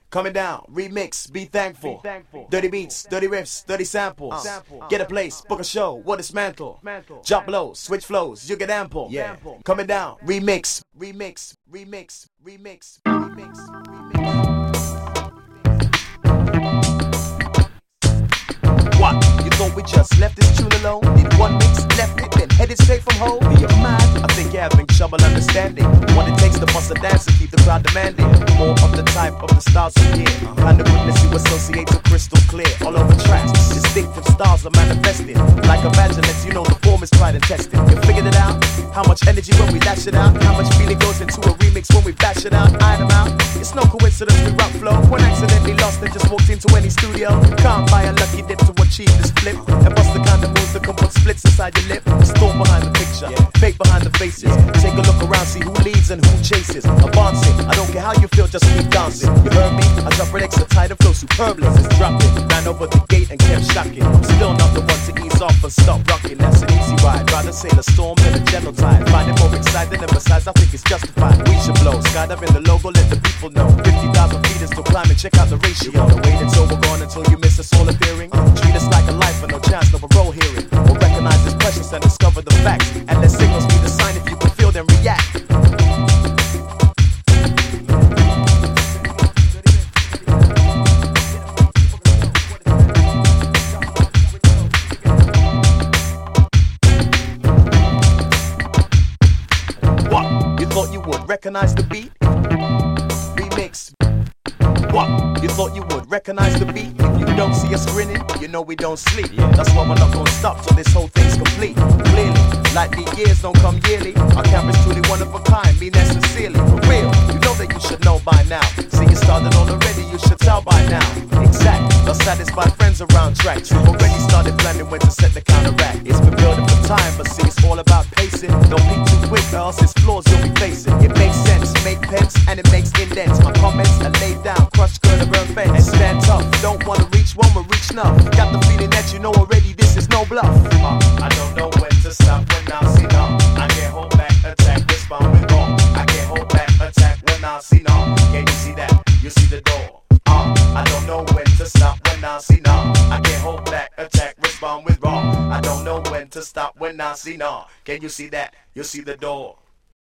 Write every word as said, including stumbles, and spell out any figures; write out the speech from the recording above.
Coming down, remix, be thankful. Be thankful. Dirty beats, dirty riffs, dirty samples. Uh, uh, get a place, book a show, what dismantle. Jump low, switch flows, you get ample. Yeah. Coming down, remix, remix, remix, remix, remix, remix. What? You thought we just left this tune alone? Did one mix, left it, then headed straight from home? Are you mad? I think you're having trouble understanding what it takes to bust a dance and keep the crowd demanding more of the type of the styles we hear. Kind of goodness you associate so crystal clear. All over tracks, distinctive styles are manifested. Like a vaginette, you know the form is tried and tested. You figured it out? How much energy when we dash it out? How much feeling goes into a remix when we bash it out? Iron them out. It's no coincidence we rock flow. One accidentally lost and just walked into any studio. Can't buy a lucky dip to achieve this flip and bust the kind of moves that can put splits inside your lip. The storm behind the picture, yeah. Fake behind the faces. Yeah. Take a look around, see who leads and who chases. Advancing, I don't care how you feel, just keep dancing. You heard me? I drop it extra tight and flow superbly. It's dropping, ran over the gate and kept shocking. I'm still not the one to ease off and stop rocking. That's an easy ride. Rather sail a storm than a gentle tide. Find it more exciting and besides I think it's justified. We should blow, skydiving the logo, let the people know. fifty thousand feet is still climbing, check out the ratio. You wanna wait until we're gone until you miss us all appearing. Treat us like a life and no chance, no parole hearing. Or recognize this precious and discover the facts. And let signals be the sign if you can feel them react. What? You thought you would recognize the beat? Remix. What? You thought you would recognize the beat? If you don't see us grinning, you know we don't sleep. Yeah. That's why we're not gonna stop till this whole thing's complete. Clearly, like the years don't come yearly. Our camp is truly one of a kind, mean that sincerely. For real, you know that you should know by now. See you started on already, you should tell by now. Exactly, not satisfied friends around tracks. We've already started planning when to set the counteract. It's been building for time, but see it's all about pacing. Don't be too quick, or else it's flaws you'll be facing. It makes sense, make pence, and it makes indents. My comments are laid down, crush, girl, and burn fence. And stand tough, don't wanna reach one, we'll reach enough. Got the feeling that you know already, this is no bluff. Uh, I don't know when to stop when I see no. I can't hold back, attack, respond with wrong. I can't hold back, attack when I see no. Can you see that? You see the door. Uh, I don't know when to stop when I see no. I can't hold back, attack, respond with wrong. I don't know when to stop when I see no. Can you see that? You see the door.